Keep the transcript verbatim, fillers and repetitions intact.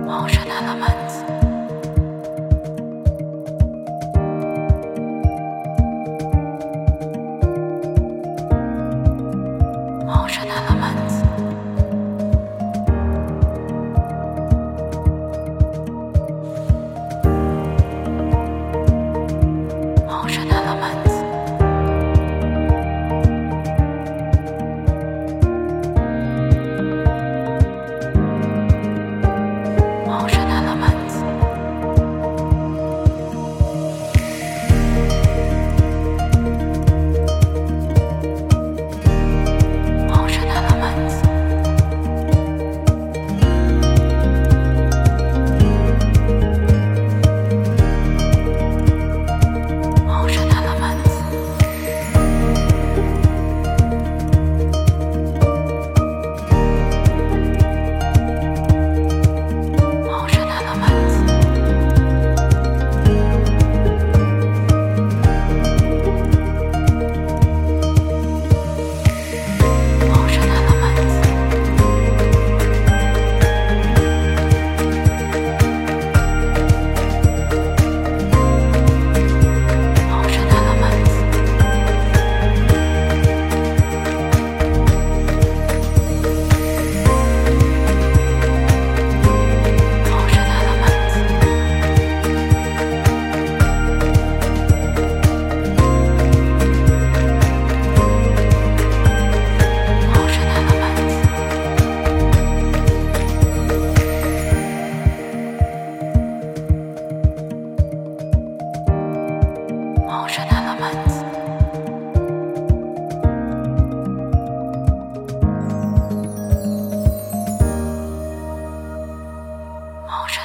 Ocean elements. Ocean elements. Ocean elements. Ocean elements. Ocean elements. Ocean elements. Ocean elements. Ocean elements. Ocean elements. Ocean elements. Ocean elements. Ocean elements. Ocean